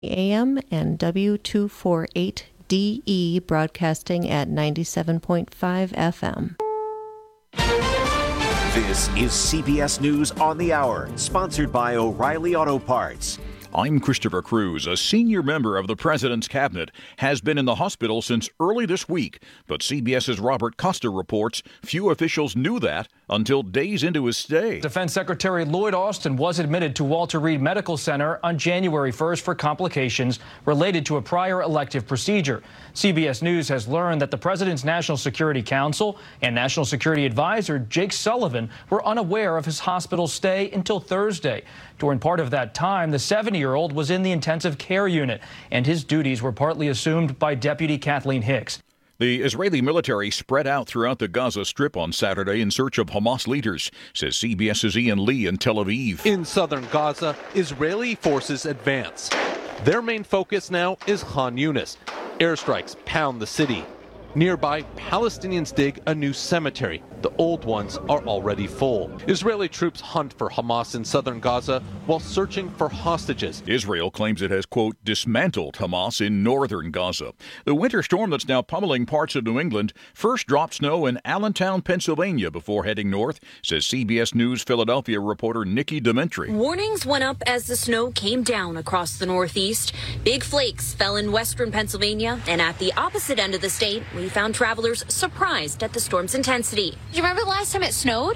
AM and W248DE broadcasting at 97.5 FM. This is CBS News on the Hour, sponsored by O'Reilly Auto Parts. I'm Christopher Cruz. A senior member of the president's cabinet has been in the hospital since early this week, but CBS's Robert Costa reports few officials knew that until days into his stay. Defense Secretary Lloyd Austin was admitted to Walter Reed Medical Center on January 1st for complications related to a prior elective procedure. CBS News has learned that the president's National Security Council and National Security Advisor Jake Sullivan were unaware of his hospital stay until Thursday. During part of that time, the 70-year-old was in the intensive care unit, and his duties were partly assumed by Deputy Kathleen Hicks. The Israeli military spread out throughout the Gaza Strip on Saturday in search of Hamas leaders, says CBS's Ian Lee in Tel Aviv. In southern Gaza, Israeli forces advance. Their main focus now is Khan Yunis. Airstrikes pound the city. Nearby, Palestinians dig a new cemetery. The old ones are already full. Israeli troops hunt for Hamas in southern Gaza while searching for hostages. Israel claims it has, quote, dismantled Hamas in northern Gaza. The winter storm that's now pummeling parts of New England first dropped snow in Allentown, Pennsylvania before heading north, says CBS News Philadelphia reporter Nikki Dimitri. Warnings went up as the snow came down across the Northeast. Big flakes fell in western Pennsylvania, and at the opposite end of the state, we found travelers surprised at the storm's intensity. Do you remember the last time it snowed?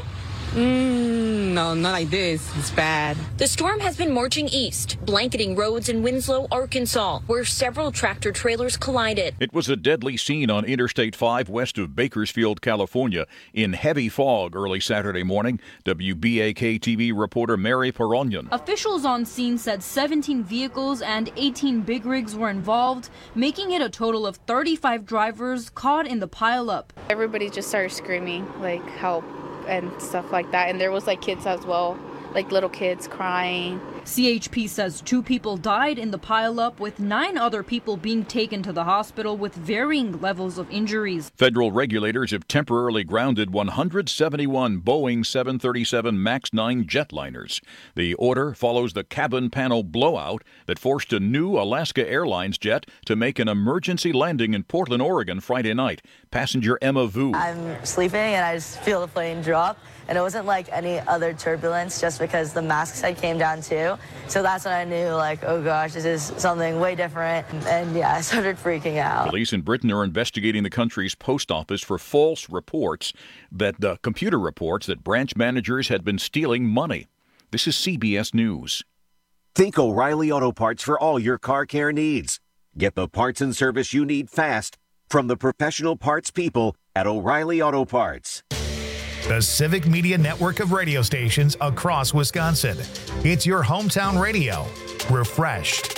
No, not like this. It's bad. The storm has been marching east, blanketing roads in Winslow, Arkansas, where several tractor trailers collided. It was a deadly scene on Interstate 5 west of Bakersfield, California, in heavy fog early Saturday morning. WBAK-TV reporter Mary Peronian. Officials on scene said 17 vehicles and 18 big rigs were involved, making it a total of 35 drivers caught in the pileup. Everybody just started screaming, like, help and stuff like that. And there was, like, kids as well, like little kids crying. CHP says 2 people died in the pileup, with 9 other people being taken to the hospital with varying levels of injuries. Federal regulators have temporarily grounded 171 Boeing 737 MAX 9 jetliners. The order follows the cabin panel blowout that forced a new Alaska Airlines jet to make an emergency landing in Portland, Oregon Friday night. Passenger Emma Vu. I'm sleeping and I just feel the plane drop. And it wasn't like any other turbulence, just because the masks had came down too. So that's when I knew, like, oh gosh, this is something way different. And yeah, I started freaking out. Police in Britain are investigating the country's post office for false reports computer reports that branch managers had been stealing money. This is CBS News. Think O'Reilly Auto Parts for all your car care needs. Get the parts and service you need fast from the professional parts people at O'Reilly Auto Parts. The Civic Media Network of radio stations across Wisconsin. It's your hometown radio. Refreshed.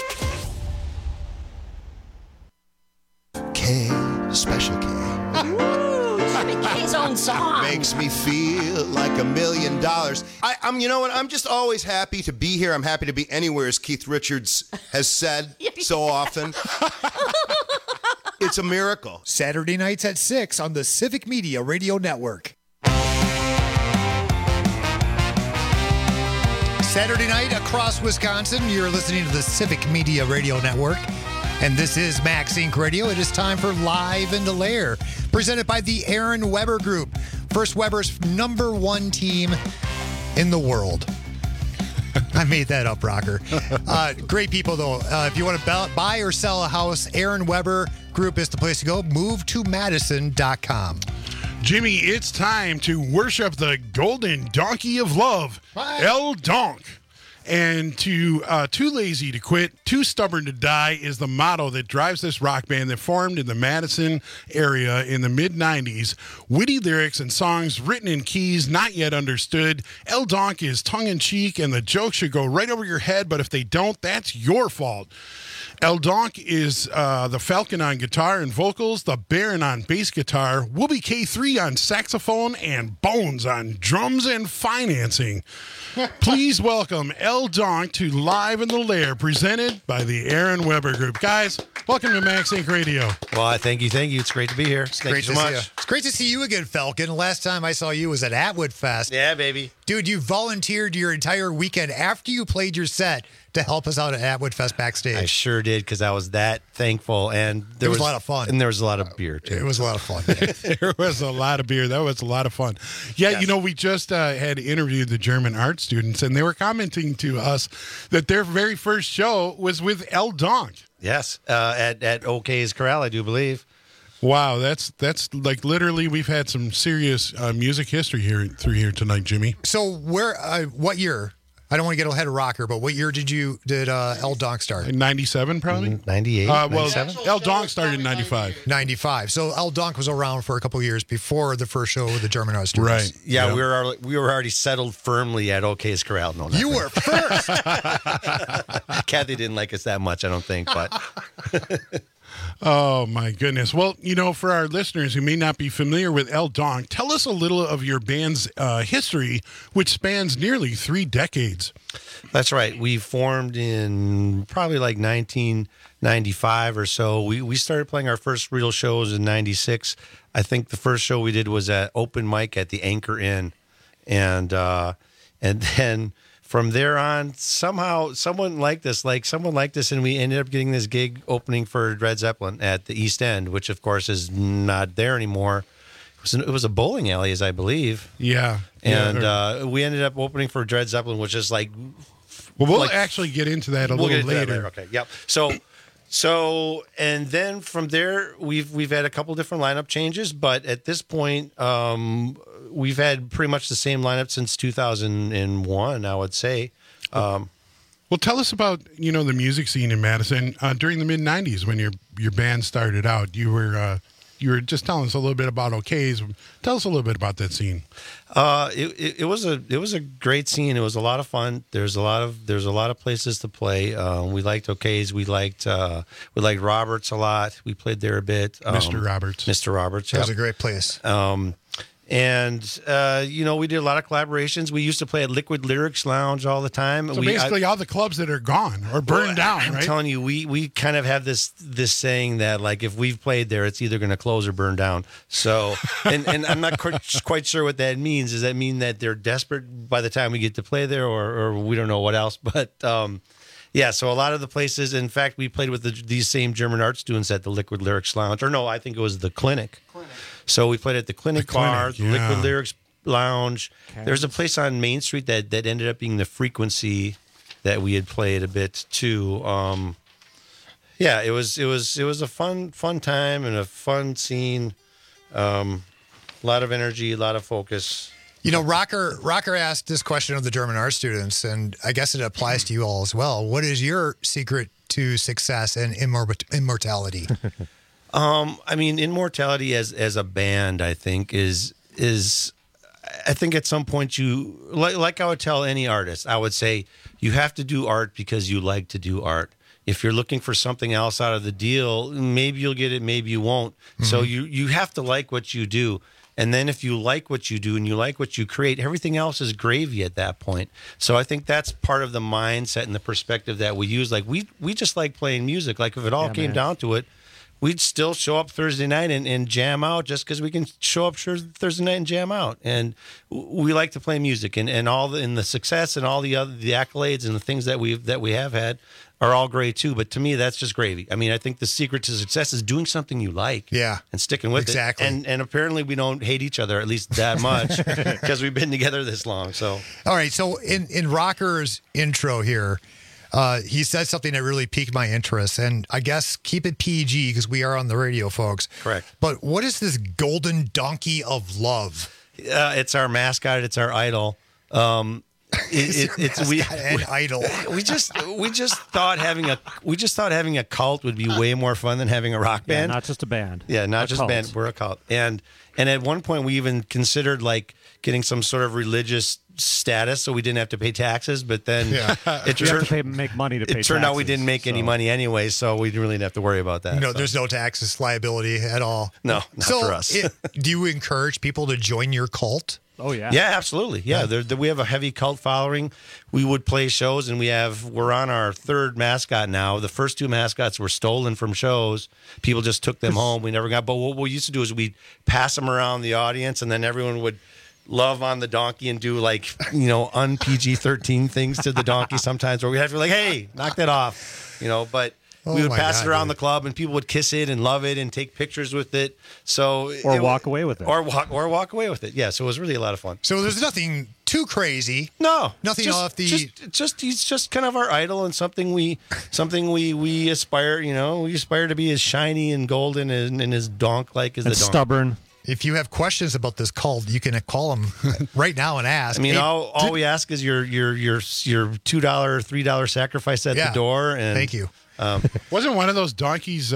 K, Special K. K's own song. Makes me feel like $1 million. I'm, you know what? I'm just always happy to be here. I'm happy to be anywhere, as Keith Richards has said so often. It's a miracle. Saturday nights at 6 on the Civic Media Radio Network. Saturday night across Wisconsin, you're listening to the Civic Media Radio Network, and this is Max Inc. Radio. It is time for Live in the Lair, presented by the Aaron Weber Group, First Weber's #1 team in the world. I made that up, Rocker. Great people, though. If you want to buy or sell a house, Aaron Weber Group is the place to go. MoveToMadison.com. Jimmy, it's time to worship the golden donkey of love, El Donk. And too lazy to quit, too stubborn to die is the motto that drives this rock band that formed in the Madison area in the mid-'90s. Witty lyrics and songs written in keys not yet understood. El Donk is tongue-in-cheek, and the jokes should go right over your head, but if they don't, that's your fault. El Donk is the Falcon on guitar and vocals, the Baron on bass guitar, Whoopi K3 on saxophone, and Bones on drums and financing. Please welcome El Donk to Live in the Lair, presented by the Aaron Weber Group. Guys, welcome to Max Inc. Radio. Well, thank you. It's great to be here. Thank you so much. It's great to see you again, Falcon. Last time I saw you was at Atwood Fest. Yeah, baby. Dude, you volunteered your entire weekend after you played your set to help us out at Atwood Fest backstage. I sure did, because I was that thankful, and It was a lot of fun. and there was a lot of beer too. It was a lot of fun. There was a lot of beer. That was a lot of fun. Yeah, Yes. you know, we just had interviewed the German art students, and they were commenting to us that their very first show was with El Donk. Yes, at OK's Corral, I do believe. Wow, that's like literally we've had some serious music history through here tonight, Jimmy. So what year? I don't want to get ahead of Rocker, but what year did El Donk start? 97, probably? 98, well, 97? El Donk started in 95. 95. So El Donk was around for a couple years before the first show with the German art students. Right. Yeah, we were already settled firmly at OK's Corral. No, You were first. Kathy didn't like us that much, I don't think, but Oh, my goodness. Well, you know, for our listeners who may not be familiar with El Donk, tell us a little of your band's history, which spans nearly 3 decades. that's right. We formed in probably like 1995 or so. We started playing our first real shows in 96. I think the first show we did was at open mic at the Anchor Inn. And then from there on, somehow someone liked us, and we ended up getting this gig opening for Led Zeppelin at the East End, which of course is not there anymore. It was a bowling alley, as I believe. Yeah. And we ended up opening for Led Zeppelin, which is like. Well, we'll actually get into that a We'll little get into that later. Okay. Yep. So, and then from there, we've had a couple different lineup changes, but at this point, we've had pretty much the same lineup since 2001, I would say. Well, tell us about, you know, the music scene in Madison during the mid '90s when your band started out. You were just telling us a little bit about OK's. Tell us a little bit about that scene. It was a great scene. It was a lot of fun. There's a lot of places to play. We liked OK's. We liked Roberts a lot. We played there a bit. Mr. Roberts. Mr. Roberts. That was a great place. And you know, we did a lot of collaborations. We used to play at Liquid Lyrics Lounge all the time. So basically, all the clubs that are gone or burned down, right? I'm telling you, we kind of have this saying that, like, if we've played there, it's either going to close or burn down. So, and I'm not quite sure what that means. Does that mean that they're desperate by the time we get to play there, or we don't know what else? But yeah, so a lot of the places. In fact, we played with these same German art students at the Liquid Lyrics Lounge, or no, I think it was the Clinic. So we played at the Clinic Bar, the Liquid Lyrics Lounge. There's a place on Main Street that ended up being the Frequency that we had played a bit too. Yeah, it was a fun time and a fun scene. A lot of energy, a lot of focus. You know, Rocker asked this question of the German art students, and I guess it applies to you all as well. What is your secret to success and immortality? I mean, immortality as a band, I think is I think at some point you like I would tell any artist, I would say you have to do art because you like to do art. If you're looking for something else out of the deal, maybe you'll get it, maybe you won't. Mm-hmm. So you have to like what you do. And then if you like what you do and you like what you create, everything else is gravy at that point. So I think that's part of the mindset and the perspective that we use. Like we just like playing music. Like if it all came down to it, we'd still show up Thursday night and jam out just because we can show up Thursday night and jam out. And we like to play music, and all the success and all the accolades and the things that we have had are all great too. But to me, that's just gravy. I mean, I think the secret to success is doing something you like, and sticking with it. And apparently, we don't hate each other, at least that much, because we've been together this long. So, all right. So in Rocker's intro here, he said something that really piqued my interest, and I guess keep it PG because we are on the radio, folks. Correct. But what is this golden donkey of love? It's our mascot. It's our idol. It's an idol. We just thought having a cult would be way more fun than having a rock band. Yeah, not just a band. Yeah, not just a band. We're a cult. And at one point we even considered like getting some sort of religious status so we didn't have to pay taxes, but then it turned out we didn't make any money anyway, so we didn't really have to worry about that. No, there's no taxes liability at all. No, not for us. Do you encourage people to join your cult? Oh yeah, yeah, absolutely. Yeah, we have a heavy cult following. We would play shows, and we're on our third mascot now. The first two mascots were stolen from shows. People just took them home. We never got. But what we used to do is we'd pass them around the audience, and then everyone would love on the donkey and do like, un PG-13 things to the donkey sometimes, where we have to be like, hey, knock that off, but we would pass it around the club and people would kiss it and love it and take pictures with it. So walk away with it. Or walk away with it. Yeah. So it was really a lot of fun. So there's nothing too crazy. No. Nothing off the he's just kind of our idol and something we aspire, we aspire to be as shiny and golden and as donk-like as the donk. Stubborn. If you have questions about this cult, you can call them right now and ask. I mean, all we ask is your $2, $3 sacrifice at the door. And thank you. Wasn't one of those donkeys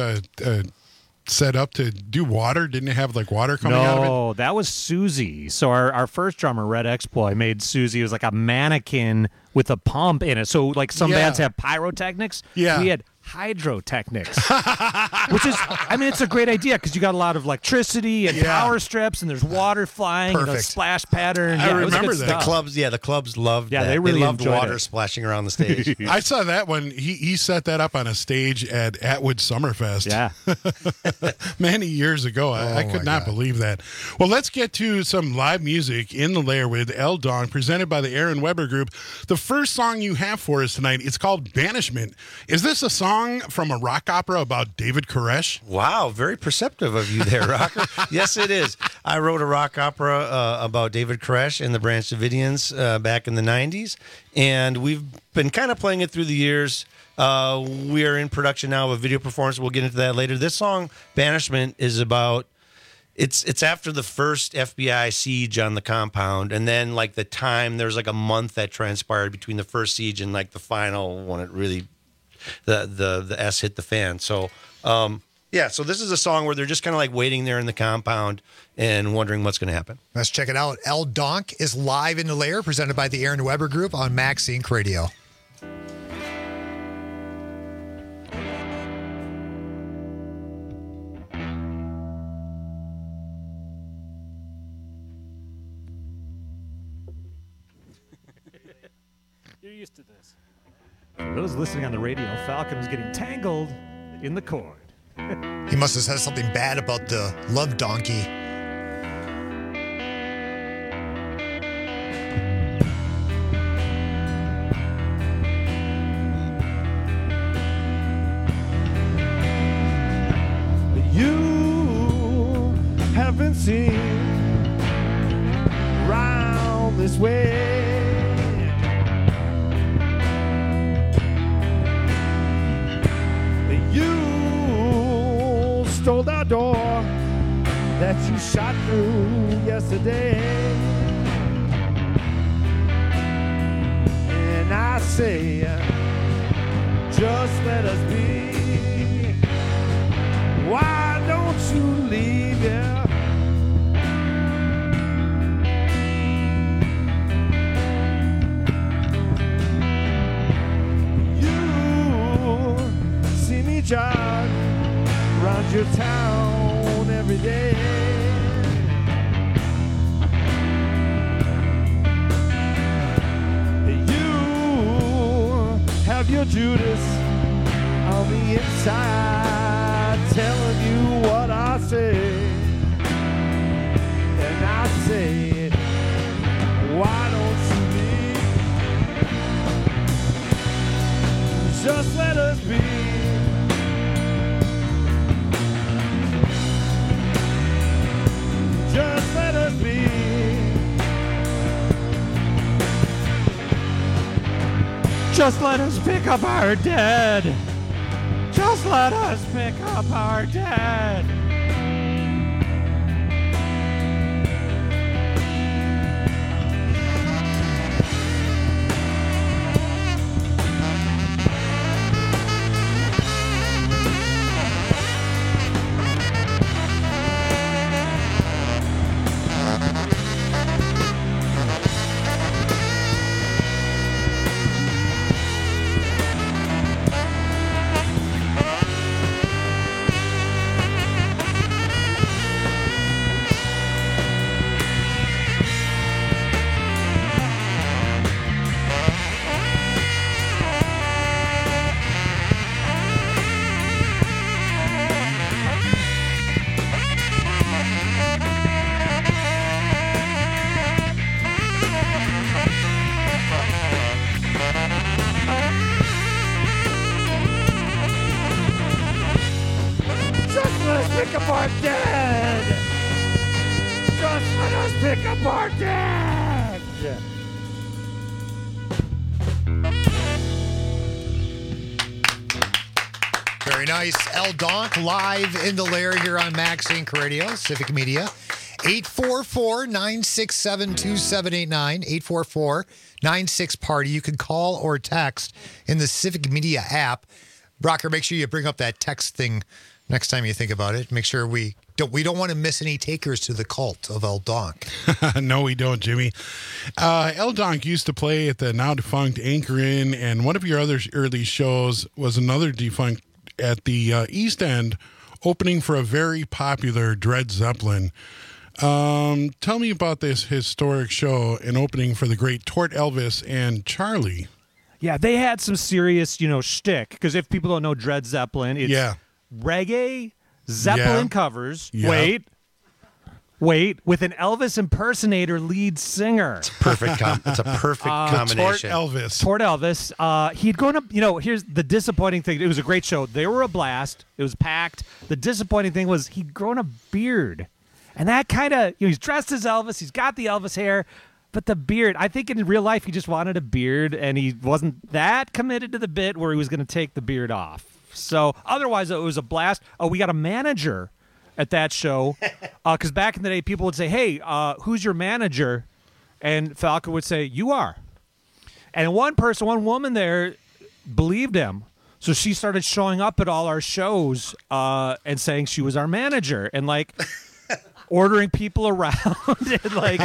set up to do water? Didn't it have like water coming out of it? No, that was Susie. So our first drummer, Red Exploit, made Susie. It was like a mannequin with a pump in it. So like some bands have pyrotechnics. Yeah. We had hydrotechnics, which is, it's a great idea because you got a lot of electricity and power strips, and there's water flying, and a splash pattern. I remember that. The clubs loved that. They really loved water it. splashing around the stage. I saw that when he set that up on a stage at Atwood Summerfest. Yeah. Many years ago. I could not believe that. Well, let's get to some live music in the lair with El Don, presented by the Aaron Weber Group. The first song you have for us tonight, it's called Banishment. Is this a song from a rock opera about David Koresh? Wow, very perceptive of you there, Rocker. Yes, it is. I wrote a rock opera about David Koresh and the Branch Davidians back in the 90s, and we've been kind of playing it through the years. We are in production now of a video performance. We'll get into that later. This song, Banishment, is about it's after the first FBI siege on the compound, and then like there's like a month that transpired between the first siege and like the final when it really the S hit the fan. So so this is a song where they're just kind of like waiting there in the compound and wondering what's going to happen. Let's check it out. El Donk is live in the lair, presented by the Aaron Weber Group on Max Inc. Radio. You're used to this. For those listening on the radio, Falcon was getting tangled in the cord. He must have said something bad about the love donkey. You haven't seen round this way. You stole the door that you shot through yesterday. And I say, just let us be. Why don't you leave here? You see me jog around your town every day. You have your Judas on the inside telling you what I say. And I say, why don't you leave? Just let us be. Just let us be. Just let us pick up our dead. Just let us pick up our dead. pick apart dead. Just let us pick apart dead. Very nice. El Donk live in the lair here on Max Inc. Radio, Civic Media. 844-967-2789. 844-96-PARTY. You can call or text in the Civic Media app. Rocker, make sure you bring up that text thing next time you think about it. Make sure we don't want to miss any takers to the cult of El Donk. No, we don't, Jimmy. El Donk used to play at the now defunct Anchor Inn, and one of your other early shows was another defunct at the East End, opening for a very popular Dred Zeppelin. Tell me about this historic show and opening for the great Tort Elvis and Charlie. Yeah, they had some serious, shtick. Because if people don't know Dred Zeppelin, it's reggae, Zeppelin covers. Yeah. Wait, with an Elvis impersonator lead singer. It's perfect. It's a perfect combination. Tort Elvis. He'd grown up. Here's the disappointing thing. It was a great show. They were a blast. It was packed. The disappointing thing was he'd grown a beard, and that kind of he's dressed as Elvis. He's got the Elvis hair, but the beard. I think in real life he just wanted a beard, and he wasn't that committed to the bit where he was going to take the beard off. So otherwise, it was a blast. Oh, we got a manager at that show, because back in the day, people would say, "Hey, who's your manager?" And Falco would say, "You are." And one woman there believed him, so she started showing up at all our shows and saying she was our manager, and ordering people around, and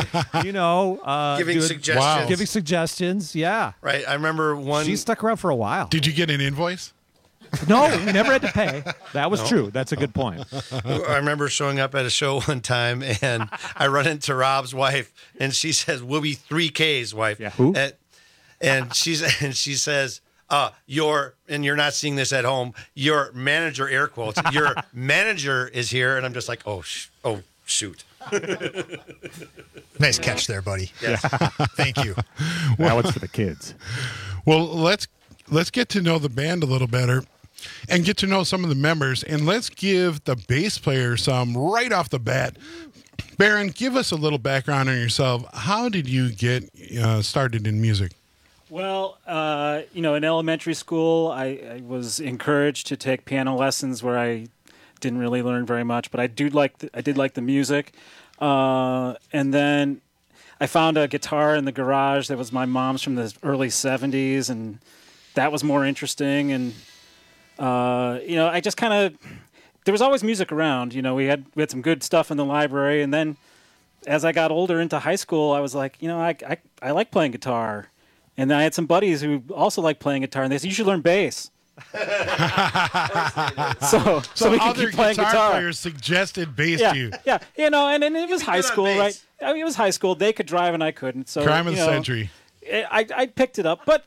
giving suggestions. Wow. Giving suggestions, yeah. Right. I remember one. She stuck around for a while. Did you get an invoice? No, we never had to pay. That was true. That's a good point. I remember showing up at a show one time, and I run into Rob's wife, and she says, "We'll be 3Ks, wife." Yeah. Who? And she says, you're not seeing this at home. Your manager, air quotes, your manager is here, and I'm just like, oh shoot. Nice catch there, buddy. Yes. Thank you. Now it's for the kids. Well, let's get to know the band a little better and get to know some of the members, and let's give the bass player some right off the bat. Baron, give us a little background on yourself. How did you get started in music? Well, in elementary school, I was encouraged to take piano lessons where I didn't really learn very much, but I did like the music. And then I found a guitar in the garage that was my mom's from the early 70s, and that was more interesting. And I just kind of, there was always music around. We had some good stuff in the library, and then as I got older into high school, I was like, I like playing guitar. And then I had some buddies who also liked playing guitar, and they said, "You should learn bass." so we could keep playing guitar. Players suggested bass to you. Yeah, and it was high school, right? I mean, it was high school. They could drive and I couldn't. So crime of the century. I picked it up, but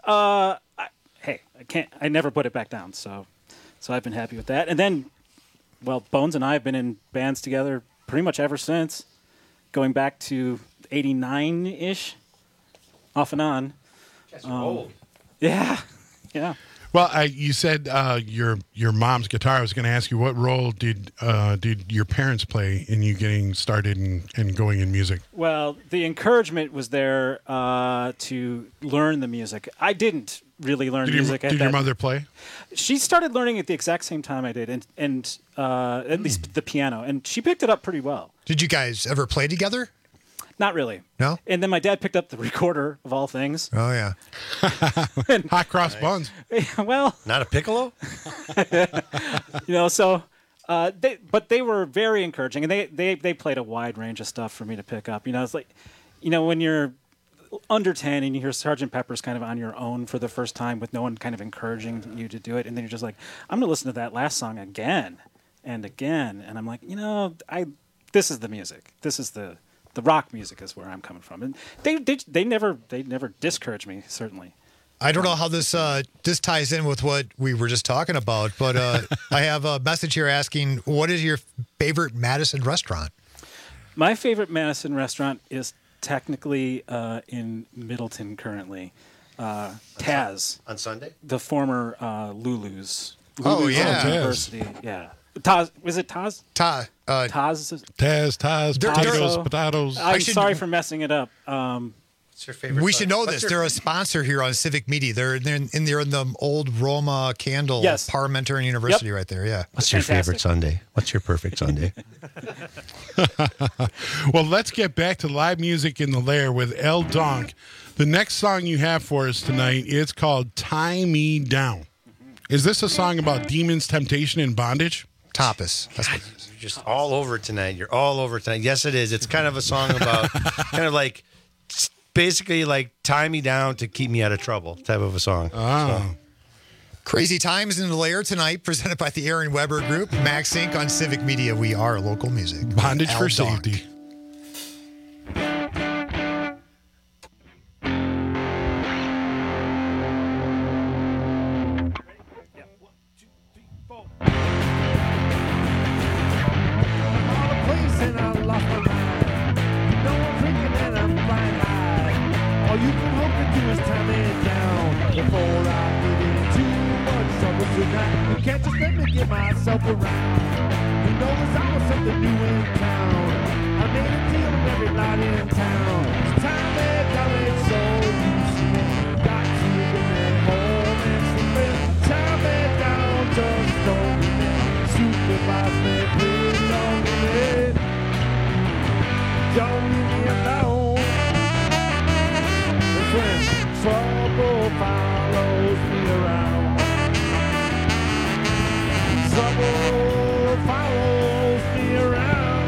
I never put it back down. So I've been happy with that. And then, Bones and I have been in bands together pretty much ever since, going back to '89-ish, off and on. That's old. Yeah. Well, you said your mom's guitar. I was going to ask you, what role did your parents play in you getting started and going in music? Well, the encouragement was there to learn the music. I didn't really learn music. Did your mother play? She started learning at the exact same time I did, and at least the piano, and she picked it up pretty well. Did you guys ever play together? Not really. No? And then my dad picked up the recorder, of all things. Oh, yeah. Hot cross buns. Well. Not a piccolo? But they were very encouraging, and they played a wide range of stuff for me to pick up. It's like, when you're under 10 and you hear Sgt. Pepper's kind of on your own for the first time with no one kind of encouraging you to do it, and then you're just like, I'm going to listen to that last song again and again. And I'm like, this is the music. This is the rock music is where I'm coming from, and they never discouraged me, certainly. I don't know how this ties in with what we were just talking about, but I have a message here asking, what is your favorite Madison restaurant? My favorite Madison restaurant is technically in Middleton currently. Taz on Sunday. The former Lulu's. Oh, yeah. University. Yeah. Taz, was it Taz? Taz. Potatoes. I'm sorry for messing it up. What's your favorite? We should know this. They're a sponsor here on Civic Media. They're in the old Roma Candle Parliamentarian University right there. Yeah. What's your favorite Sunday? What's your perfect Sunday? Well, let's get back to live music in the lair with El Donk. The next song you have for us tonight is called "Tie Me Down." Is this a song about demons, temptation, and bondage? Tapas. That's what you're just all over tonight. You're all over tonight. Yes, it is. It's kind of a song about kind of like basically like tie me down to keep me out of trouble type of a song. Oh. Crazy Times in the Lair tonight, presented by the Aaron Weber Group. Max Inc. on Civic Media. We are local music. Bondage Al for Donk. safety. All you can hope to do is tie me down before I get in too much trouble tonight. You can't just let me get myself around. You know there's always something new in town. I made a deal with every night in town. It's time me down, it's so easy. Got to get me home and sleep. Tie me down, just don't leave me. Supervise me, please don't leave me. Don't leave me alone. When trouble follows me around, trouble follows me around.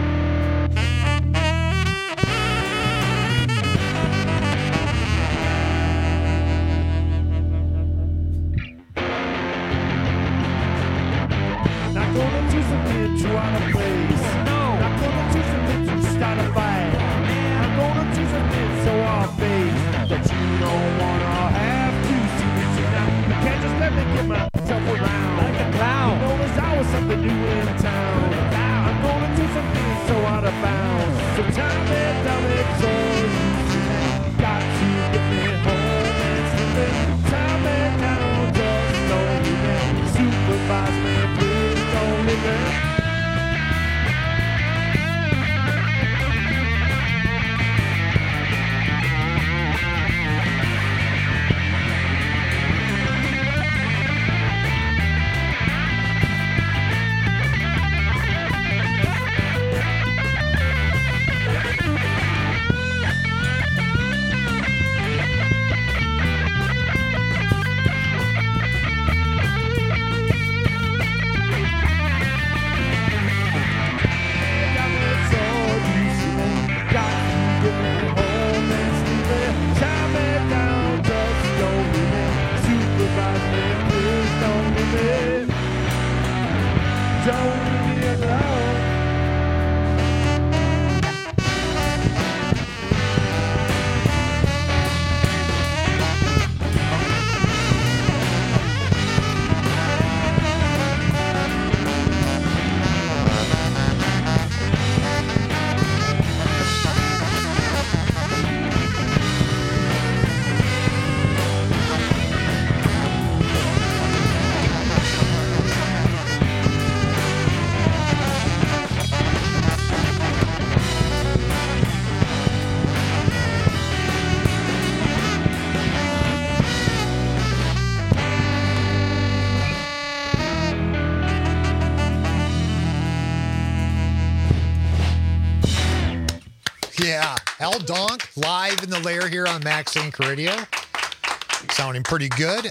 Not gonna do something too out of place. No. Not gonna do something to start a fight. Not gonna do something so off base. But you don't wanna have to see me tonight. You can't just let me get myself around like a clown. You know there's always something new in town. I'm gonna do something so out of bounds. So time it down, it's all easy. Got to get me home and sleep. Time it down, just don't leave me. Supervise me, please don't leave me. Yeah, El Donk live in the lair here on Max Inc. Radio. Sounding pretty good.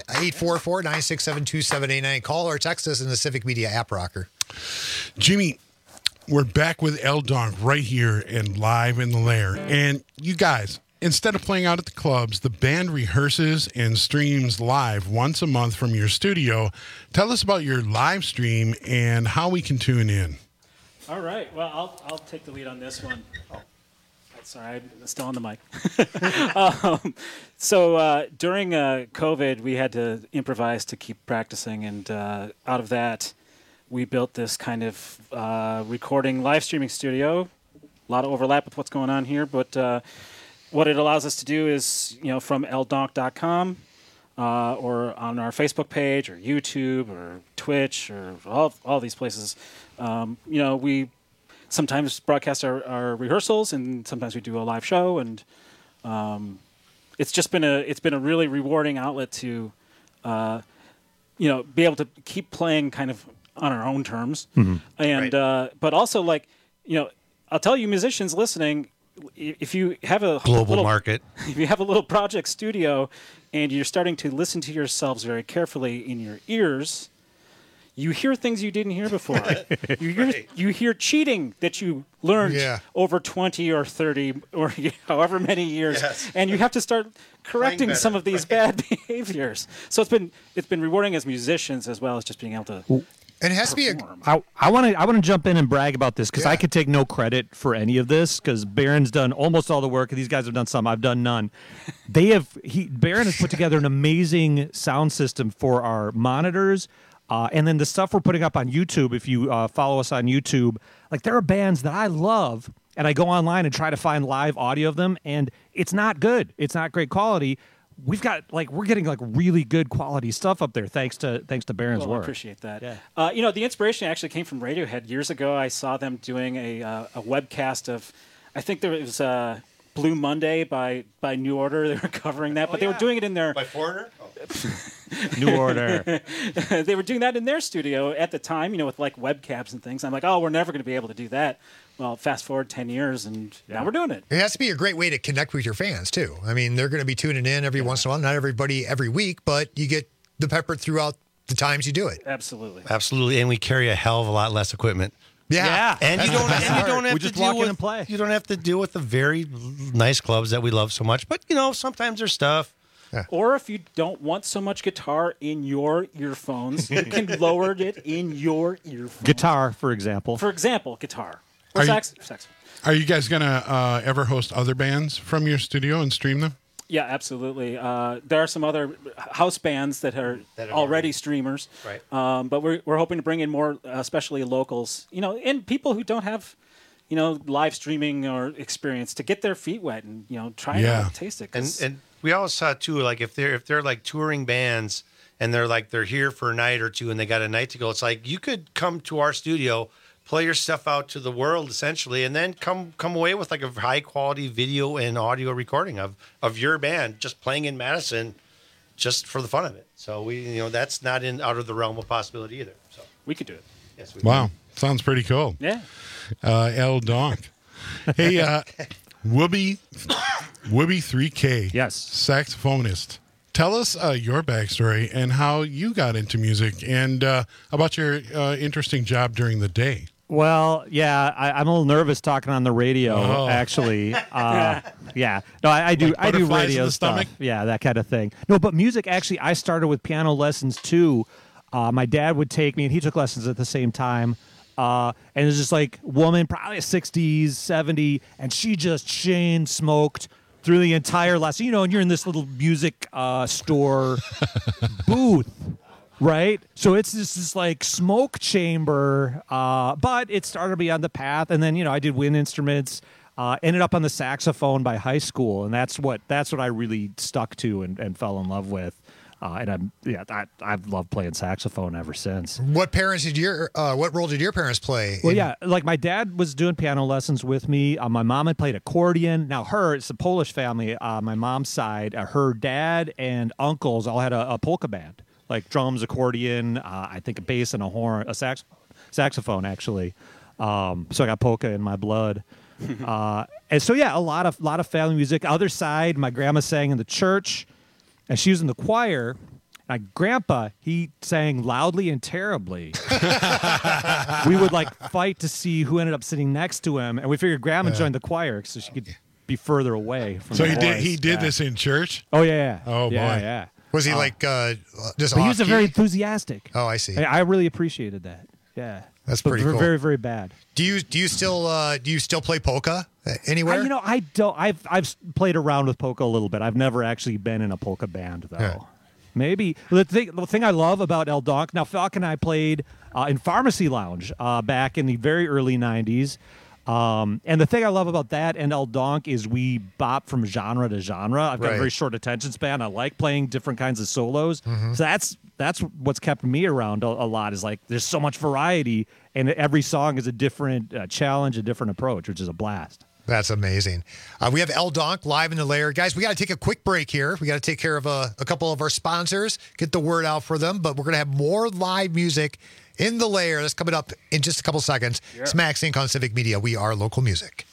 844-967-2789. Call or text us in the Civic Media app, Rocker. Jimmy, we're back with El Donk right here and live in the lair. And you guys, instead of playing out at the clubs, the band rehearses and streams live once a month from your studio. Tell us about your live stream and how we can tune in. All right. Well, I'll take the lead on this one. Oh, sorry, I'm still on the mic. So during COVID, we had to improvise to keep practicing, and out of that, we built this kind of recording live streaming studio. A lot of overlap with what's going on here, but what it allows us to do is, from eldonk.com, or on our Facebook page or YouTube or Twitch or all these places. We sometimes broadcast our rehearsals, and sometimes we do a live show, and it's been a really rewarding outlet to be able to keep playing kind of on our own terms, and but also I'll tell you, musicians listening, if you have a global market, if you have a little project studio and you're starting to listen to yourselves very carefully in your ears, you hear things you didn't hear before. You hear cheating that you learned over 20 or 30 or however many years, and you have to start correcting some of these bad behaviors. So it's been rewarding as musicians as well as just being able to. And it has to be I want to jump in and brag about this because I could take no credit for any of this because Baron's done almost all the work. These guys have done some. I've done none. Baron has put together an amazing sound system for our monitors. And then the stuff we're putting up on YouTube, if you follow us on YouTube, there are bands that I love, and I go online and try to find live audio of them, and it's not good. It's not great quality. We've got we're getting really good quality stuff up there thanks to Baron's work. I appreciate that. Yeah. The inspiration actually came from Radiohead. Years ago, I saw them doing a webcast of, I think there was Blue Monday by New Order. They were covering that, but they were doing it in their by Foreigner. New Order. They were doing that in their studio at the time, with webcams and things. I'm like, oh, we're never going to be able to do that. Well, fast forward 10 years, and now we're doing it. It has to be a great way to connect with your fans, too. I mean, they're going to be tuning in every once in a while. Not everybody every week, but you get the pepper throughout the times you do it. Absolutely. Absolutely. And we carry a hell of a lot less equipment. Yeah. And you don't have we to just walk deal in with and play. You don't have to deal with the very nice clubs that we love so much. But, sometimes there's stuff. Or if you don't want so much guitar in your earphones, you can lower it in your earphones. Guitar, for example. For example, guitar. Or saxophone. Are you guys going to ever host other bands from your studio and stream them? Yeah, absolutely. There are some other house bands that are already streamers. Right. But we're hoping to bring in more, especially locals, and people who don't have, live streaming or experience to get their feet wet and, try and taste it. And we always saw too, if they're touring bands and they're here for a night or two and they got a night to go, it's you could come to our studio, play your stuff out to the world essentially, and then come away with a high quality video and audio recording of your band just playing in Madison, just for the fun of it. So we, that's not out of the realm of possibility either. So we could do it. Yes. Wow, sounds pretty cool. Yeah. El Donk. Hey, Whoopi 3K. Yes. Saxophonist. Tell us your backstory and how you got into music and about your interesting job during the day. Well, yeah, I'm a little nervous talking on the radio, actually. Yeah. No, I do radio stuff. Yeah, that kind of thing. No, but music, actually, I started with piano lessons, too. My dad would take me, and he took lessons at the same time. And it was just woman, probably 60s, 70s, and she just chain smoked through the entire lesson. And you're in this little music store booth, right? So it's this smoke chamber, but it started me on the path. And then, I did wind instruments, ended up on the saxophone by high school. And that's what I really stuck to and fell in love with. And I've loved playing saxophone ever since. What role did your parents play? Well, my dad was doing piano lessons with me. My mom had played accordion. Now it's a Polish family. My mom's side, her dad and uncles all had a polka band, drums, accordion, I think a bass and a horn, a saxophone actually. So I got polka in my blood. And so a lot of family music. Other side, my grandma sang in the church. And she was in the choir. My grandpa, he sang loudly and terribly. We would fight to see who ended up sitting next to him, and we figured Grandma joined the choir so she could be further away from. So the he did this in church. Oh yeah. Oh boy. Yeah. Was he just? He was very enthusiastic. Oh, I see. I really appreciated that. Yeah. That's pretty cool. Very, very bad. Do you still play polka anywhere? I don't. I've played around with polka a little bit. I've never actually been in a polka band though. Yeah. Maybe the thing I love about El Donk. Now Falcon and I played in Pharmacy Lounge back in the very early '90s. And the thing I love about that and El Donk is we bop from genre to genre. I've got a Right. very short attention span. I like playing different kinds of solos. Mhm. So that's what's kept me around a lot, is like there's so much variety, and every song is a different challenge, a different approach, which is a blast. That's amazing. We have El Donk live in the lair. Guys, we got to take a quick break here. We got to take care of a couple of our sponsors, get the word out for them, but we're going to have more live music in the lair. That's coming up in just a couple seconds. Yeah. It's Max Inc. on Civic Media. We are local music.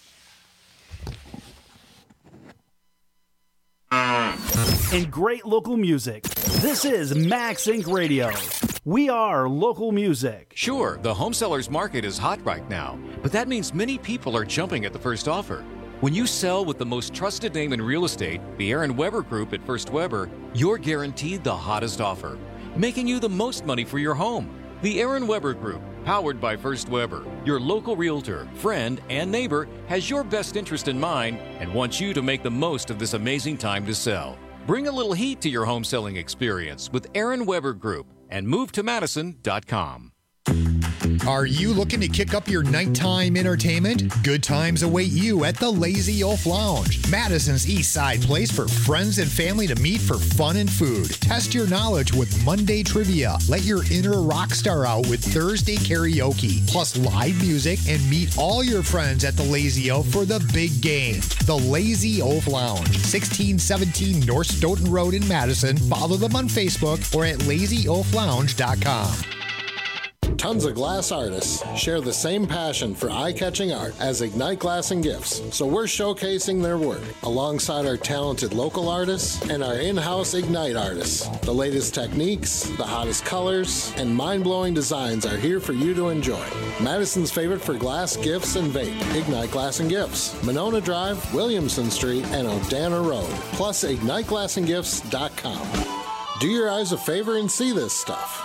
And great local music. This is Max Inc. Radio. We are local music. Sure, the home sellers market is hot right now, but that means many people are jumping at the first offer. When you sell with the most trusted name in real estate, the Aaron Weber Group at First Weber, you're guaranteed the hottest offer, making you the most money for your home. The Aaron Weber Group, powered by First Weber, your local realtor, friend, and neighbor, has your best interest in mind and wants you to make the most of this amazing time to sell. Bring a little heat to your home selling experience with Aaron Weber Group and move to Madison.com. Are you looking to kick up your nighttime entertainment? Good times await you at the Lazy Oaf Lounge, Madison's East Side place for friends and family to meet for fun and food. Test your knowledge with Monday trivia. Let your inner rock star out with Thursday karaoke, plus live music, and meet all your friends at the Lazy Oaf for the big game. The Lazy Oaf Lounge, 1617 North Stoughton Road in Madison. Follow them on Facebook or at lazyoaflounge.com. Tons of glass artists share the same passion for eye-catching art as Ignite Glass and Gifts, so we're showcasing their work alongside our talented local artists and our in-house Ignite artists. The latest techniques, the hottest colors, and mind-blowing designs are here for you to enjoy. Madison's favorite for glass, gifts, and vape, Ignite Glass and Gifts, Monona Drive, Williamson Street, and Odana Road, plus IgniteGlassandGifts.com. Do your eyes a favor and see this stuff.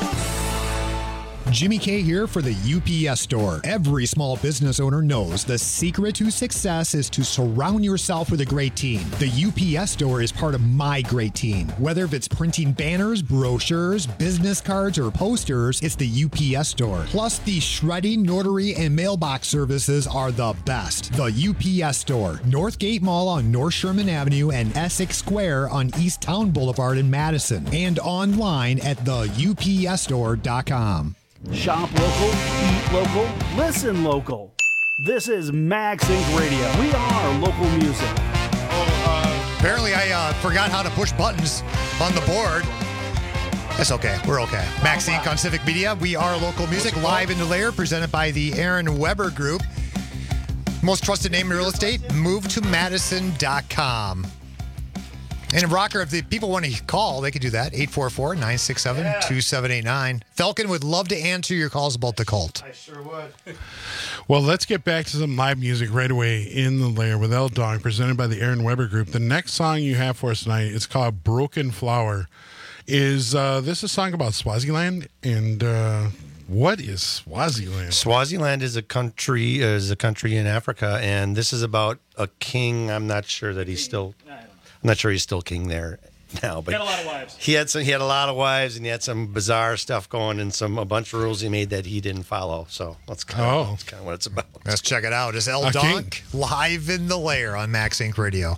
Jimmy K here for the UPS Store. Every small business owner knows the secret to success is to surround yourself with a great team. The UPS Store is part of my great team. Whether it's printing banners, brochures, business cards, or posters, it's the UPS Store. Plus, the shredding, notary, and mailbox services are the best. The UPS Store, Northgate Mall on North Sherman Avenue and Essex Square on East Town Boulevard in Madison, and online at theupsstore.com. Shop local, eat local, listen local. This is Max Inc. Radio. We are local music. Apparently, I forgot how to push buttons on the board. That's okay. We're okay. Max Inc. on Civic Media. We are local music live in the lair, presented by the Aaron Weber Group. Most trusted name in real estate. Move to Madison.com. And Rocker, if the people want to call, they can do that. 844-967-2789. Falcon would love to answer your calls about the cult. I sure would. Well, let's get back to some live music right away in the lair with El Donk, presented by the Aaron Weber Group. The next song you have for us tonight is called Broken Flower. This is a song about Swaziland, and what is Swaziland? Swaziland is a country in Africa, and this is about a king. I'm not sure he's still king there now, but He had a lot of wives. He had a lot of wives, and he had some bizarre stuff going, and a bunch of rules he made that he didn't follow. So that's kind of what it's about. Let's check it out. It's El Donk live in the lair on Max Inc. Radio.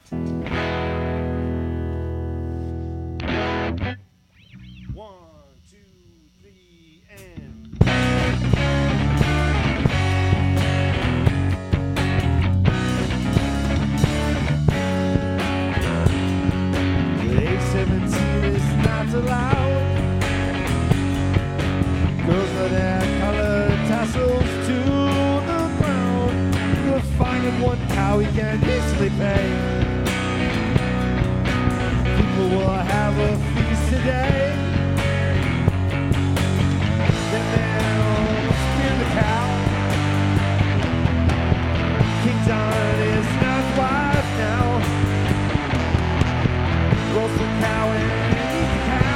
Girls with their colored tassels to the ground. You'll find him one cow he can easily pay. People will have a feast today. Then they'll spear the cow. King John is not wife now. Roast the cow and eat the cow.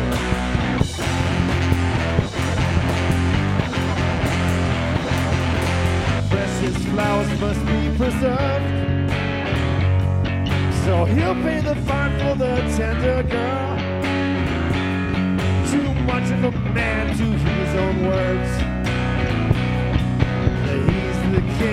Precious flowers must be preserved, so he'll pay the fine for the tender girl. Too much of a man to heed his own words. He's the king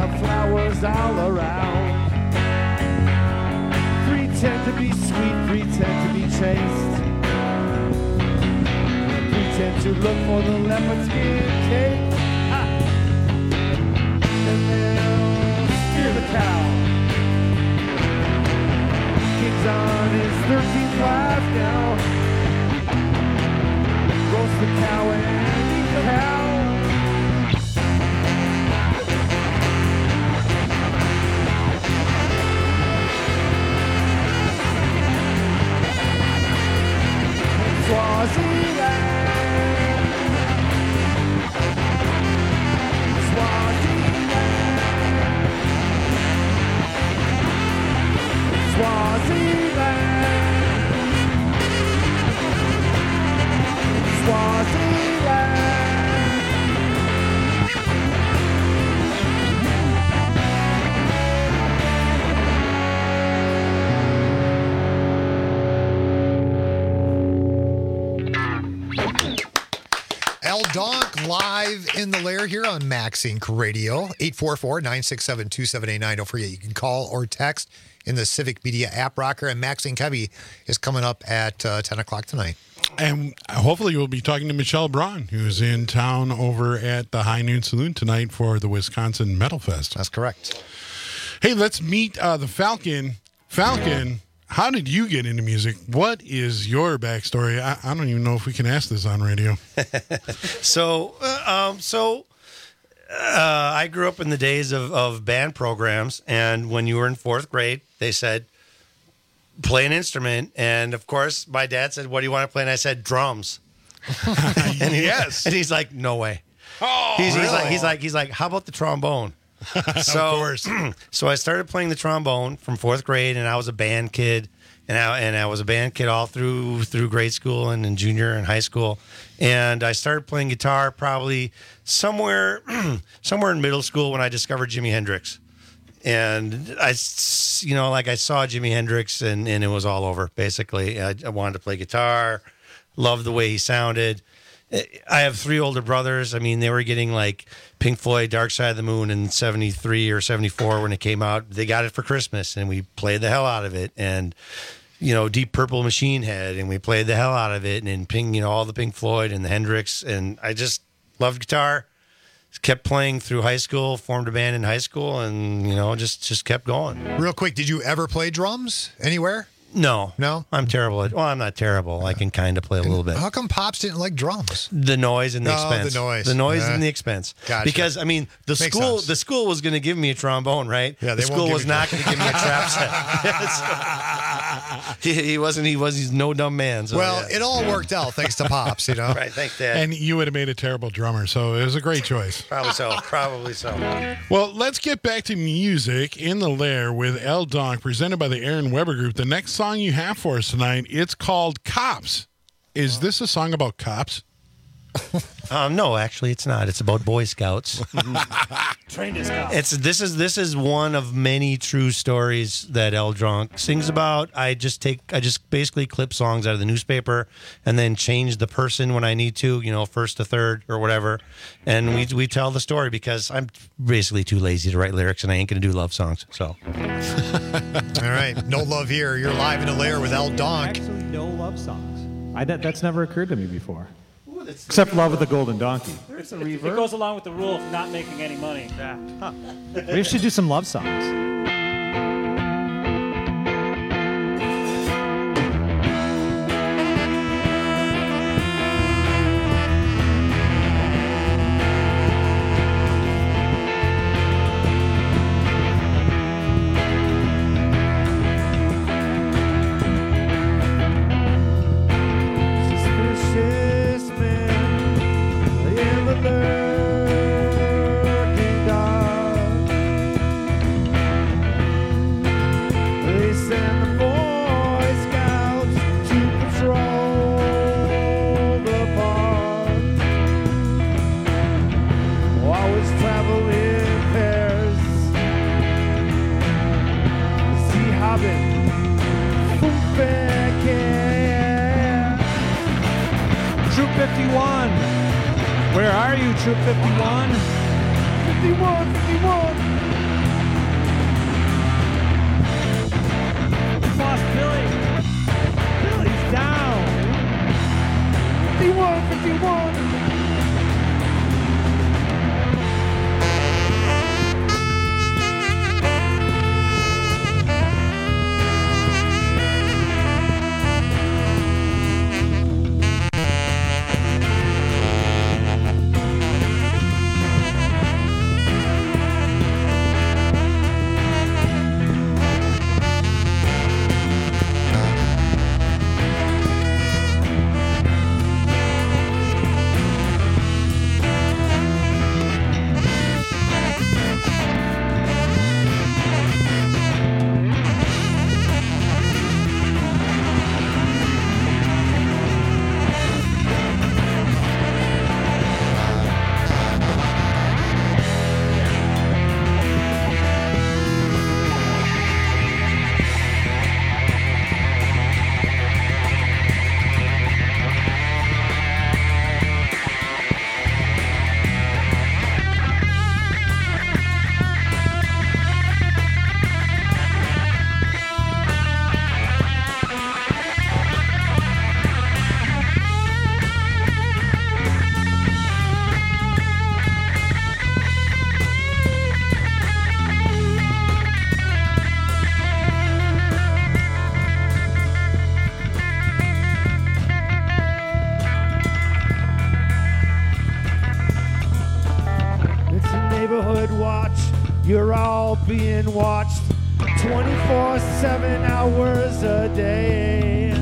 flowers all around. 3 tend to be sweet, 3 tend to be chaste. 3 tend to look for the leopard skin cake. And they'll steer the cow. King's on his 13th wife now. Roast the cow and eat the cow. Swaziland. El Donk live in the lair here on Max Inc. Radio, 844-967-2789. Don't forget, you can call or text in the Civic Media app rocker. And Max Inc. Heavy is coming up at 10 o'clock tonight. And hopefully we'll be talking to Michelle Braun, who's in town over at the High Noon Saloon tonight for the Wisconsin Metal Fest. That's correct. Hey, let's meet the Falcon. Falcon, how did you get into music? What is your backstory? I don't even know if we can ask this on radio. I grew up in the days of band programs, and when you were in 4th grade, they said, play an instrument. And of course, my dad said, what do you want to play? And I said, drums. And yes. And he's like, no way. Oh, he's really? like, how about the trombone? So, of course. So I started playing the trombone from 4th grade, and I was a band kid, and I was a band kid all through grade school and in junior and high school. And I started playing guitar probably somewhere in middle school when I discovered Jimi Hendrix. And I saw Jimi Hendrix, and it was all over. Basically, I wanted to play guitar, loved the way he sounded. I have 3 older brothers. I mean, they were getting like Pink Floyd, Dark Side of the Moon in 73 or 74 when it came out. They got it for Christmas, and we played the hell out of it. And, Deep Purple, Machine Head, and we played the hell out of it. And Pink, all the Pink Floyd and the Hendrix. And I just loved guitar. Kept playing through high school, formed a band in high school, and, just kept going. Real quick, did you ever play drums anywhere? No. I'm terrible at. Well, I'm not terrible. I can kind of play a little bit. How come Pops didn't like drums? The noise and the expense. The noise. And the expense. Gotcha. Because the Makes school sense. the school was going to give me a trombone, right? Yeah, the school was not going to give me a trap set. He's no dumb man. So, It all worked out thanks to Pops, Right, thanks, Dad. And you would have made a terrible drummer, so it was a great choice. Probably so. Well, let's get back to music in the lair with El Donk, presented by the Aaron Weber Group. The next song you have for us tonight, it's called Cops. Is this a song about cops? No, actually, it's not. It's about Boy Scouts. Trained as cops. This is one of many true stories that El Donk sings about. I just basically clip songs out of the newspaper and then change the person when I need to, first to third or whatever. And we tell the story because I'm basically too lazy to write lyrics and I ain't going to do love songs. So, all right, no love here. You're live in the lair with El Donk. Actually, no love songs. That's never occurred to me before. Except Love with the Golden Donkey. It goes along with the rule of not making any money. We should do some love songs. Troop 51. Where are you, Troop 51? 51. watch. You're all being watched 24/7 hours a day.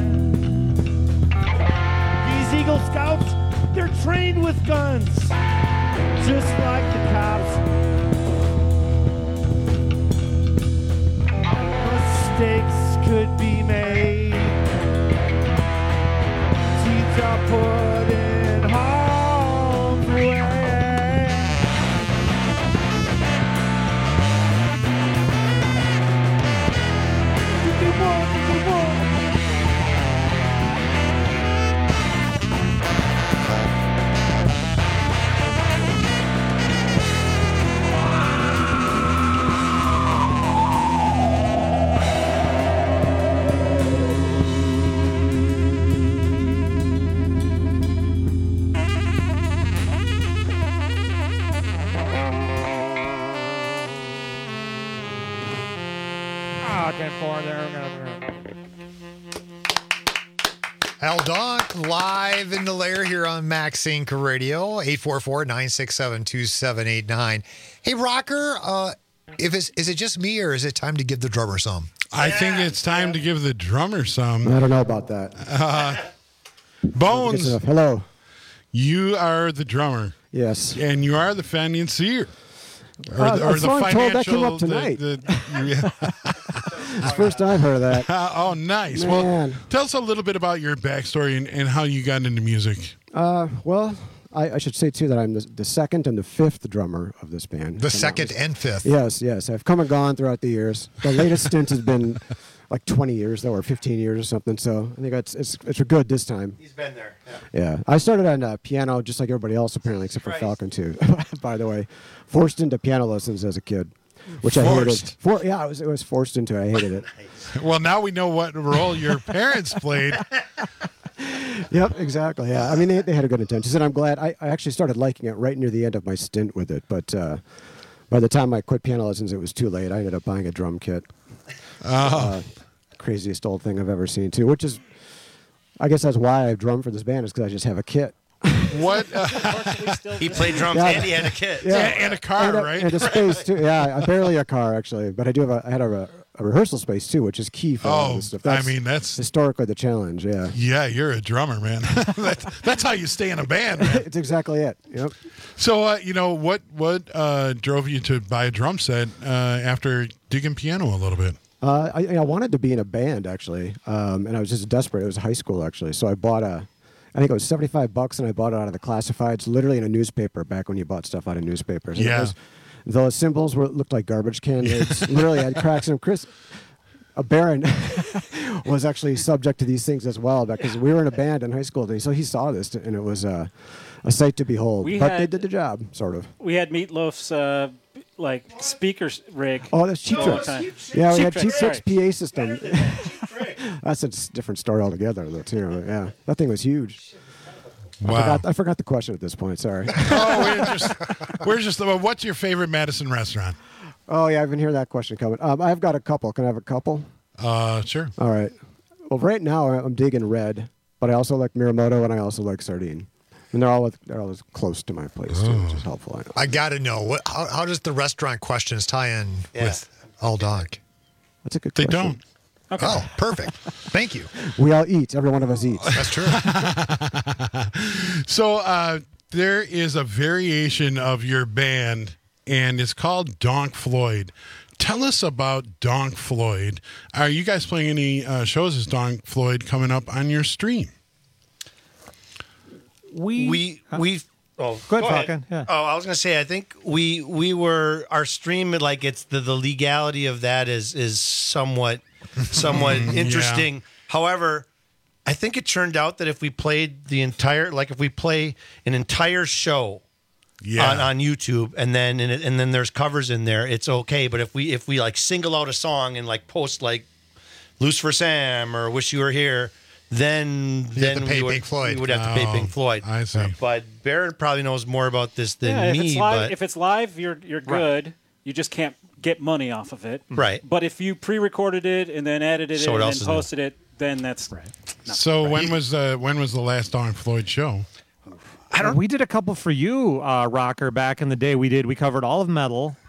These Eagle Scouts, they're trained with guns, just like the cops. Mistakes could be made. Teeth are put in harm's way. Al Donk live in the lair here on Max Inc. Radio, 844-967-2789. Hey, Rocker, is it just me or is it time to give the drummer some? I think it's time to give the drummer some. I don't know about that. Bones. Hello. You are the drummer. Yes. And you are the financier. Or the financial. That came up tonight. It's the first I've heard of that. Oh, nice. Man. Well, tell us a little bit about your backstory and how you got into music. Well, I should say, too, that I'm the second and the fifth drummer of this band. The second and fifth. Yes. I've come and gone throughout the years. The latest stint has been like 20 years, though, or 15 years or something. So I think it's good this time. He's been there. Yeah. I started on piano just like everybody else, apparently, except for Falcon, too, by the way. Forced into piano lessons as a kid. Which I hated. It was forced into it. I hated it. Well, now we know what role your parents played. Yep, exactly. Yeah, I mean, they had a good intentions, and I'm glad. I actually started liking it right near the end of my stint with it, but by the time I quit piano lessons, it was too late. I ended up buying a drum kit. Craziest old thing I've ever seen, too, which is, I guess that's why I drummed for this band, is because I just have a kit. What? He played drums and he had a kit. Yeah. And a car, right? And a space, too. Yeah, barely a car, actually. But I do have I had a rehearsal space, too, which is key for all this stuff. That's historically the challenge, yeah. Yeah, you're a drummer, man. That's how you stay in a band, man. It's exactly it, yep. So, what drove you to buy a drum set after digging piano a little bit? I wanted to be in a band, actually, and I was just desperate. It was high school, actually, so I bought I think it was $75, and I bought it out of the classifieds, literally in a newspaper, back when you bought stuff out of newspapers. And yeah. The symbols looked like garbage can lids. Literally had cracks in them. Chris, Baron, was actually subject to these things as well, because we were in a band in high school, so he saw this, and it was a sight to behold. But they did the job, sort of. We had Meatloaf's speaker rig. Oh, that's Cheap Tricks. Yeah, we had Cheap Tricks PA system. Sorry. That's a different story altogether, though, too. Yeah, that thing was huge. Wow. I forgot the question at this point. Sorry. We're just. What's your favorite Madison restaurant? Oh yeah, I've been hearing that question coming. I've got a couple. Can I have a couple? Sure. All right. Well, right now I'm digging Red, but I also like Miramoto and I also like Sardine. And they're all close to my place too, which is helpful. I know. I got to know how does the restaurant questions tie in with Al Donk? That's a good question. They don't. Okay. Oh, perfect. Thank you. We all eat. Every one of us eats. That's true. So there is a variation of your band, and it's called Donk Floyd. Tell us about Donk Floyd. Are you guys playing any shows as Donk Floyd coming up on your stream? We go ahead, Falcon. Yeah. Oh, I was going to say, I think our stream, like it's the legality of that is somewhat interesting. Yeah. However, I think it turned out that if we played if we play an entire show on YouTube and then there's covers in there, it's okay. But if we like single out a song and like post like Loose for Sam or Wish You Were Here, then we would have to pay Pink Floyd. I see. But Barrett probably knows more about this than me. If it's live, you're good. Right. You just can't get money off of it. Right. But if you pre-recorded it and then edited it and then posted it, then that's right. So when was the last Donk Floyd show? We did a couple for you, Rocker, back in the day. We covered all of metal.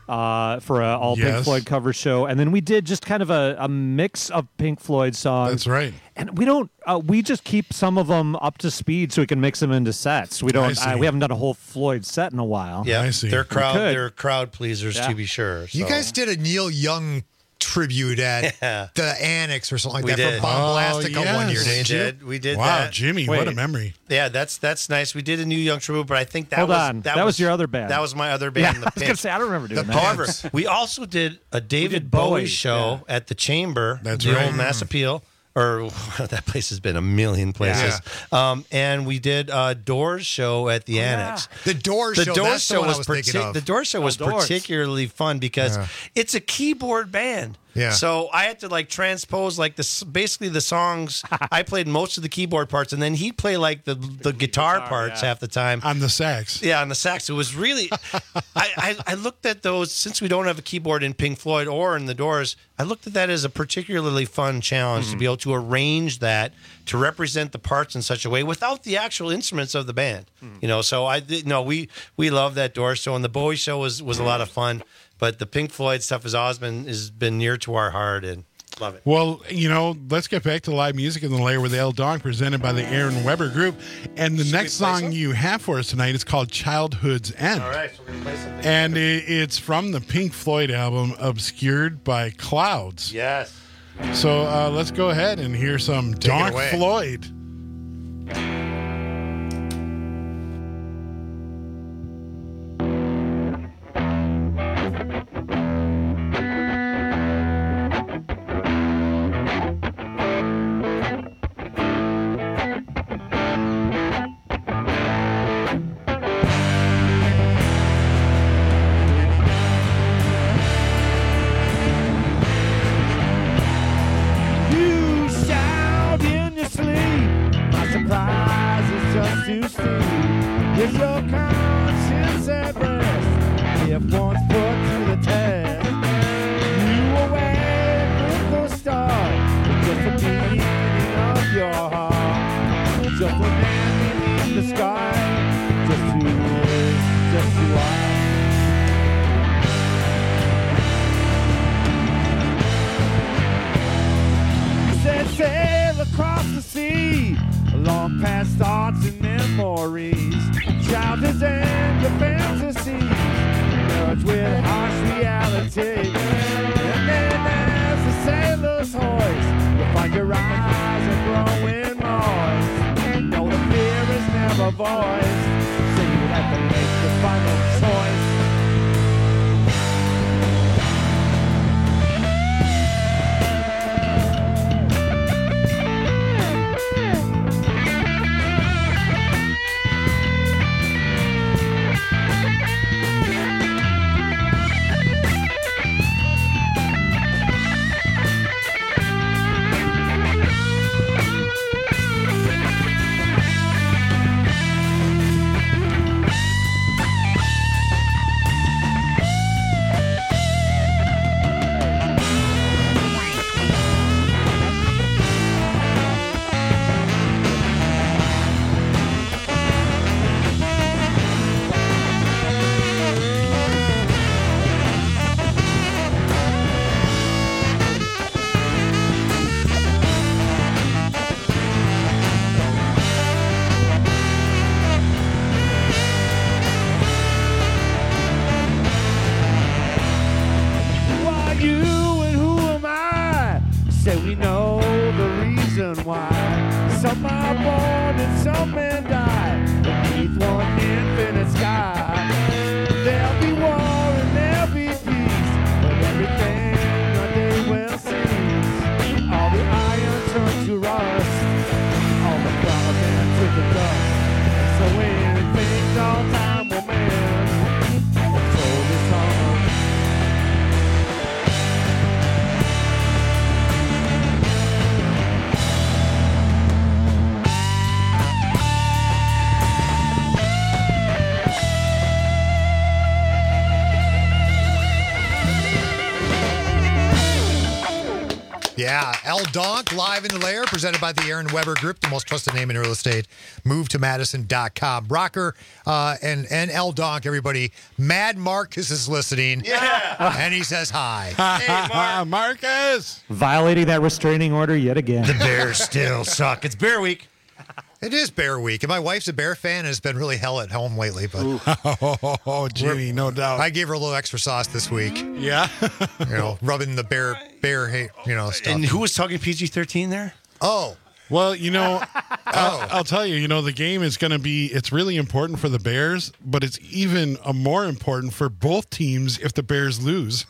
for an all Pink Yes. Floyd cover show, and then we did just kind of a mix of Pink Floyd songs. That's right. And we don't. We just keep some of them up to speed so we can mix them into sets. We don't. see. We haven't done a whole Floyd set in a while. Yeah, I see. They're We could. they're crowd pleasers Yeah. to be sure. You so. guys did a Neil Young tribute at Yeah. the Annex or something like We that did. for Bombastica Oh, one year, yes. didn't We you? did. We did Wow, that. Jimmy, what a memory. Yeah, that's nice. We did a New Young tribute, but I think that Hold was on. That was your other band. That was my other band. Yeah, the I was gonna Pink. say I don't remember doing that. However, we also did a David did Bowie Bowie, show at the Chamber, That's the right. old Mass Appeal. Or that place has been a million places. And we did a Doors show at the Annex. The Doors The show. Doors That's the show one I was was thinking of. the Doors show was Doors. particularly fun because it's a keyboard band. Yeah. So I had to like transpose like this, basically the songs. I played most of the keyboard parts, and then he'd play like the guitar parts half the time. On the sax. Yeah, on the sax. It was really. I looked at those since we don't have a keyboard in Pink Floyd or in the Doors. I looked at that as a particularly fun challenge to be able to arrange that to represent the parts in such a way without the actual instruments of the band. You know, so we love that Doors show, and the Bowie show was a lot of fun. But the Pink Floyd stuff has been near to our heart, and love it. Well, let's get back to live music in the layer with El Donk, presented by the Aaron Weber Group. And the next song you have for us tonight is called Childhood's End. All right, so we're going to play something. And it's from the Pink Floyd album, Obscured by Clouds. Yes. So let's go ahead and hear some Take it Donk away. Floyd. You shout in your sleep. My surprise is just too steep. Is your conscience at rest? If once put to the test, you awake with the start. It's just the beating of your heart. Just a man beneath the sky. Just who is, just who I am. Said sail across the sea, long past thoughts and memories. Childhood's end of fantasies, merged with harsh reality. And then as the sailor's hoist, you find your eyes are growing moist. You know the fear is never voiced, so you have to make the final choice. Who are you and who am I? Say we know the reason why. Some are born and some men die beneath one infinite sky. There'll be war and there'll be peace, but everything a day will cease. All the iron turns to rust, all the flowers turn to the dust. So when things all time will mend, so this song. Yeah, El Donk live in the lair, presented by the Aaron Weber Group, the most trusted name in real estate. Move to Madison.com. Rocker and El Donk, everybody. Mad Marcus is listening. Yeah. And he says hi. Hey, Marcus. Violating that restraining order yet again. The Bears still suck. It's Bear Week. It is Bear Week, and my wife's a Bear fan and has been really hell at home lately. But oh, Jimmy, no doubt. I gave her a little extra sauce this week. Yeah, rubbing the bear hate, stuff. And who was talking PG-13 there? Oh, well, I'll tell you. The game is going to be. It's really important for the Bears, but it's even more important for both teams if the Bears lose.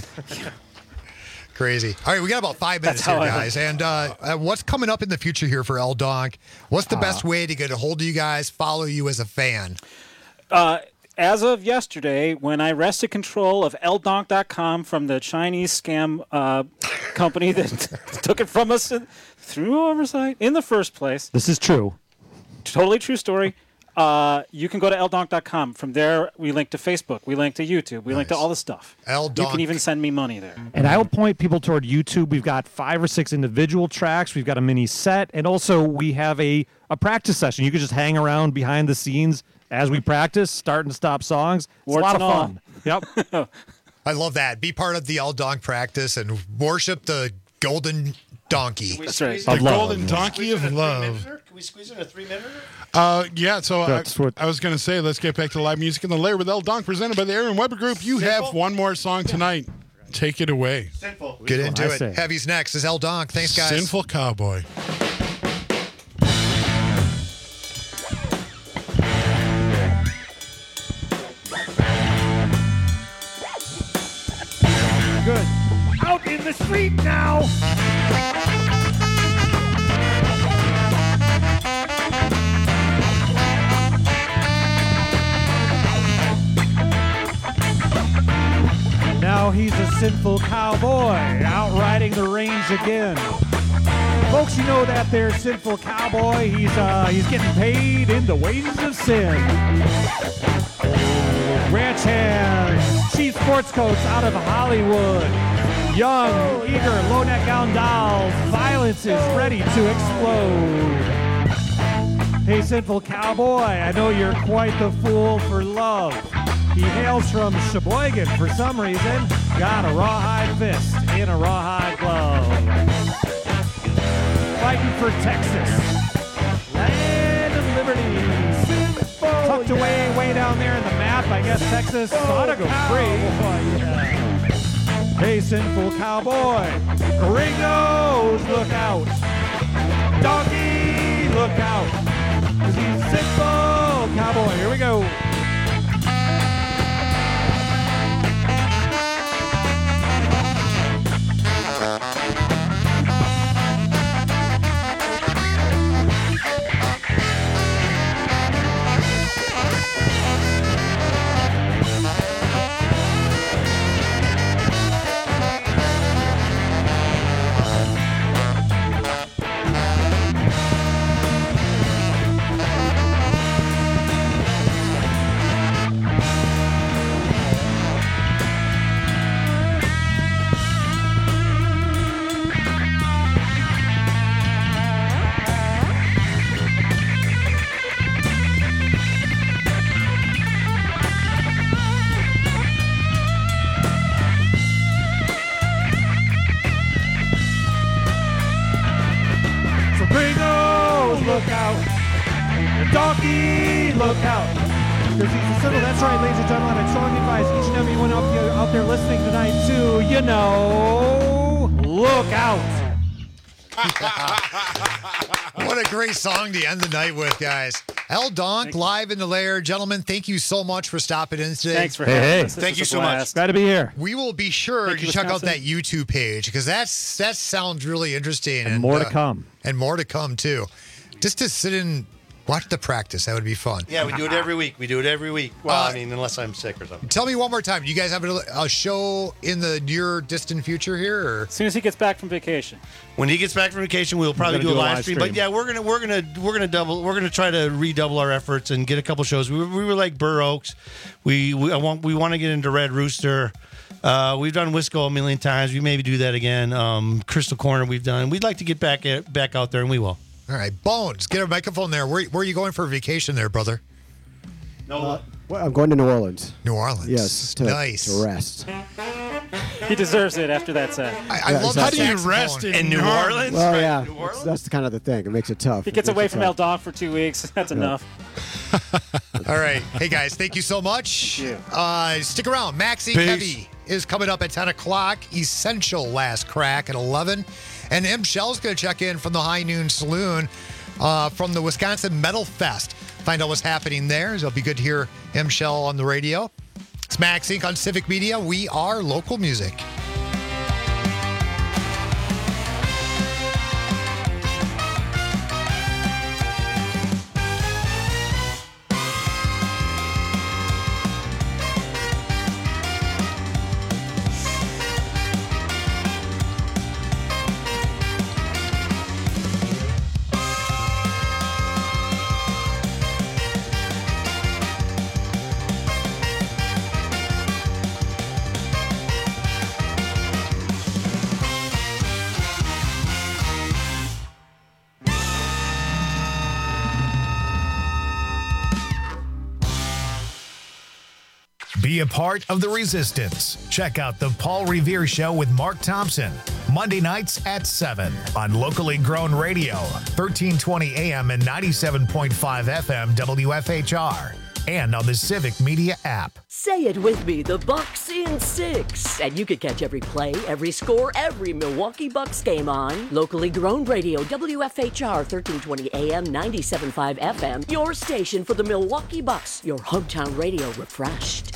Crazy. All right, we got about 5 minutes here, guys. And what's coming up in the future here for El Donk? What's the best way to get a hold of you guys, follow you as a fan? As of yesterday, when I wrested control of eldonk.com from the Chinese scam company that took it from us through oversight in the first place. This is true. Totally true story. You can go to eldonk.com. From there, we link to Facebook. We link to YouTube. We link to all the stuff. You can even send me money there. And I will point people toward YouTube. We've got 5 or 6 individual tracks. We've got a mini set. And also, we have a practice session. You can just hang around behind the scenes as we practice, start and stop songs. It's a lot of fun. Yep. I love that. Be part of the El Donk practice and worship the golden donkey. That's right. The golden donkey of love. Can we squeeze in a 3-minute? Yeah, so I was going to say, let's get back to live music in the lair with El Donk, presented by the Aaron Weber Group. You have one more song tonight. Take it away. Sinful. Get into it. Heavy's next. This is El Donk. Thanks, guys. Sinful Cowboy. Good. Out in the street now. Now he's a sinful cowboy out riding the range again. Folks, you know that there sinful cowboy. He's getting paid in the wages of sin. Ranch hands, cheap sports coats out of Hollywood. Young, eager, low-neck gown dolls. Violence is ready to explode. Hey, sinful cowboy, I know you're quite the fool for love. He hails from Sheboygan for some reason. Got a rawhide fist in a rawhide glove. Fighting for Texas. Land of liberty. Tucked away way down there in the map. I guess Texas ought to go free. Hey, sinful cowboy. Gringos, look out. Donkey, look out. 'Cause he's sinful cowboy. Here we go. Look out. Donkey, look out. Because he's a sinful. That's right, ladies and gentlemen. I strongly advise each and every one out there listening tonight to, look out. What a great song to end the night with, guys. El Donk, live in the lair. Gentlemen, thank you so much for stopping in today. Thanks for having us. Thank you so much. Glad to be here. We will be sure to check out that YouTube page because that sounds really interesting. And more to come. And more to come, too. Just to sit and watch the practice, that would be fun. Yeah, we do it every week. Well, I mean, unless I'm sick or something. Tell me one more time. Do you guys have a show in the near distant future here? Or? As soon as he gets back from vacation. When he gets back from vacation, we'll probably do a live stream. But yeah, we're gonna try to redouble our efforts and get a couple shows. We were like Burr Oaks. We want to get into Red Rooster. We've done Wisco a million times. We maybe do that again. Crystal Corner we've done. We'd like to get back out there, and we will. All right, Bones, get a microphone there. Where are you going for a vacation there, brother? Well, I'm going to New Orleans. New Orleans. Yes, to rest. He deserves it after that set. I love How do you rest in New Orleans? Well, yeah, that's kind of the thing. It makes it tough. He gets away from El Don for 2 weeks. That's enough. All right. Hey, guys, thank you so much. Stick around. Maxie Heavy is coming up at 10 o'clock. Essential Last Crack at 11. And M. Shell's going to check in from the High Noon Saloon from the Wisconsin Metal Fest. Find out what's happening there. It'll be good to hear M. Shell on the radio. It's Max Inc. on Civic Media. We are local music. Be a part of the resistance. Check out The Paul Revere Show with Mark Thompson. Monday nights at 7 on locally grown radio, 1320 AM and 97.5 FM WFHR. And on the Civic Media app. Say it with me, the Bucks in 6. And you can catch every play, every score, every Milwaukee Bucks game on locally grown radio, WFHR 1320 AM, 97.5 FM. Your station for the Milwaukee Bucks. Your hometown radio refreshed.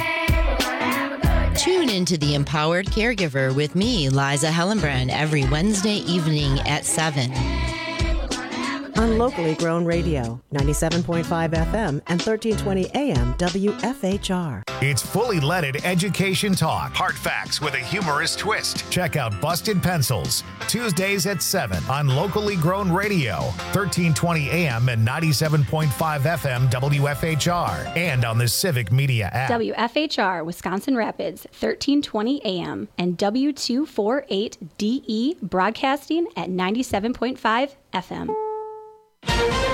Tune into The Empowered Caregiver with me, Liza Hellenbrand, every Wednesday evening at 7. On locally grown radio, 97.5 FM and 1320 AM WFHR. It's fully leaded education talk. Hard facts with a humorous twist. Check out Busted Pencils. Tuesdays at 7 on locally grown radio, 1320 AM and 97.5 FM WFHR. And on the Civic Media app. WFHR, Wisconsin Rapids, 1320 AM and W248DE broadcasting at 97.5 FM.